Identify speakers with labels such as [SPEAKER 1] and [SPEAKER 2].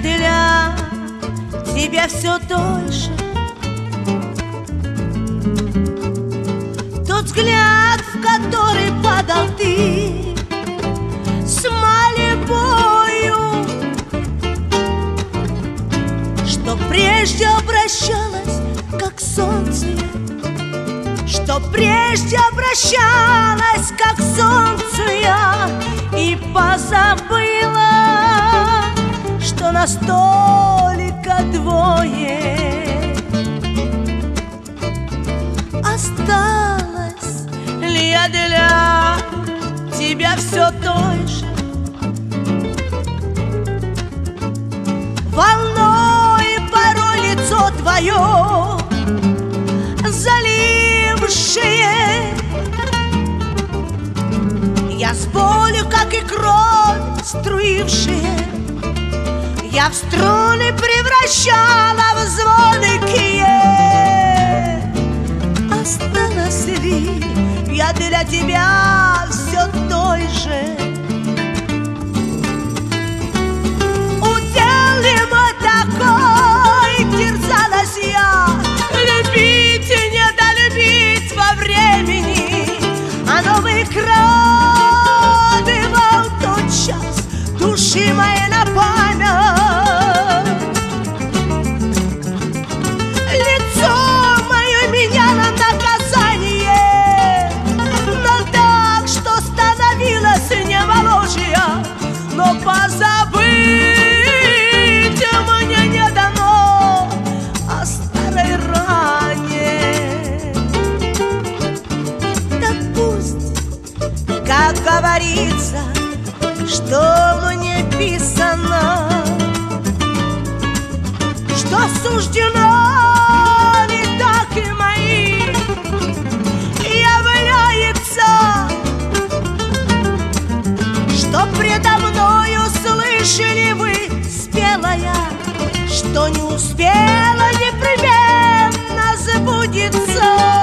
[SPEAKER 1] для тебя все той же. Тот взгляд, в который падал ты с мольбою, что прежде обращалась, как солнце, что прежде обращалась, как солнце я, и позабыла, что нас только двое. Осталась ли я для тебя все той же, волной порой лицо твое залившее? Я с болью, как и кровь струившая, я в струны превращала в звонкие. Осталась ли я для тебя все той же? Удел ли мой такой, терзалась я, любить и недолюбить во времени, оно выкрадывал тот час души моей на память. Лицо мое меняло наказание, но так, что становилось не воложья, но позабыть мне не дано о старой ране. Так пусть, как говорится, что мне писано, что суждено не так и мои является, что предо мною слышали вы, спелая, что не успела, непременно сбудется.